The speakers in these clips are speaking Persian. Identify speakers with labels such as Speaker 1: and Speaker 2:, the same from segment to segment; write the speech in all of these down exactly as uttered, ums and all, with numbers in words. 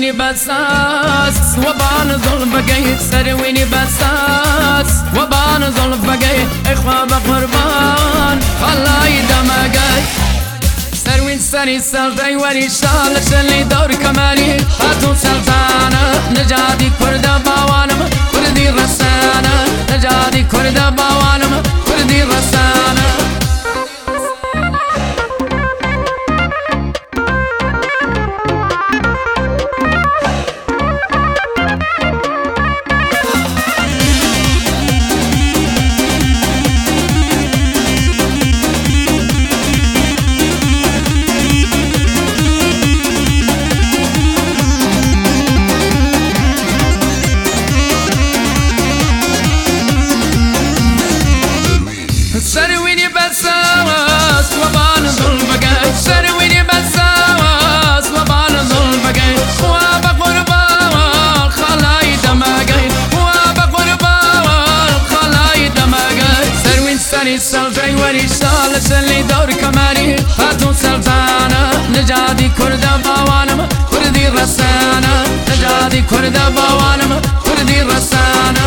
Speaker 1: سرويني بساس وبان ظلم بقي سرويني بساس وبان ظلم بقي اخوة بقربان الله يدمقي سروين سري سلطي وري شال شلي دور كمالي خاتون سلطانة نجادي كرد باوانم كردي رسانة نجادي كرد باوانم كردي رسانة سرويني بساس وبان ظلم بقي سرويني بساس وبان ظلم بقي وبقربان خلاي دمقي وبقربان خلاي دمقي سروين سري سلطي وري شال سلي دور كمالي خاتون سلطانة نجادي كرد باوانم كردي رسانة نجادي كرد باوانم كردي رسانة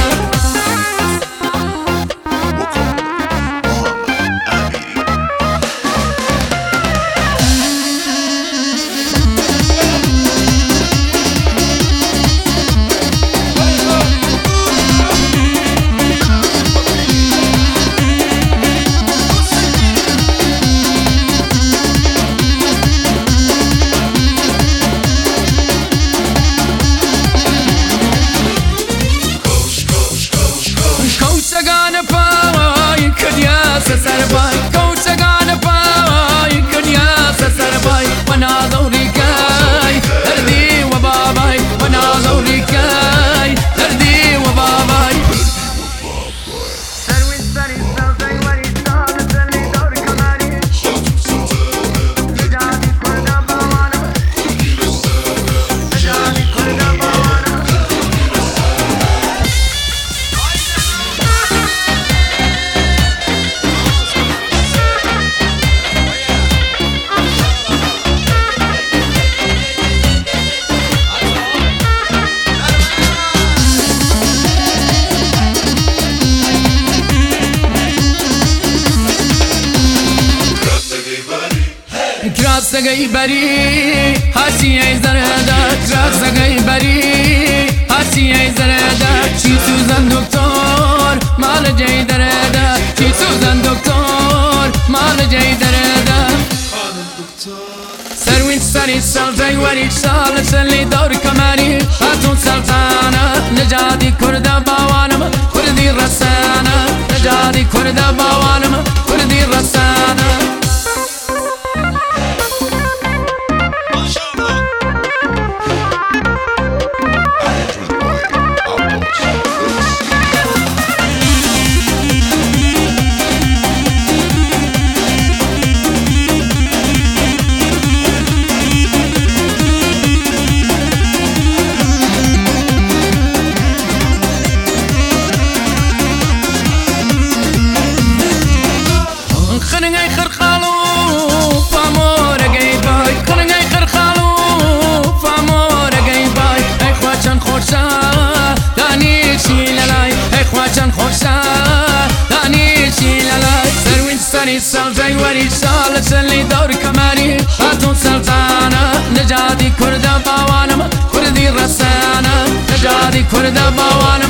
Speaker 1: سرباي كوشگان پای کنیا سرباي ونازوري كاي دردي وباباي ونازوري كاي دردي وباباي سروي سري سلطي وري شال سلي دور كمالي نجادي كرد باوانم نجادي كرد باوانم كراس گئی بری هاشی ای زردا كراس گئی بری هاشی ای زردا چی سوزن دکتر مال جای دردا چی سوزن دکتر مال جای دردا سروين سري سلطي وري شال سلي دور كمالي خاتون سلطانة نجادي كرد باوانم كردي رسانة نجادي كرد باوانم كردي رسانة خنگای خرخالو فامور گی بای خنگای خرخالو فامور گی بای ای خواچن خوشا دانی شیلای ای خواچن خوشا دانی شیلای سروین سری سلطی وري شال سلی دور کمالي خاتون سلطانة نجادي كرد باوانم كردي رسانة نجادي كرد باوانم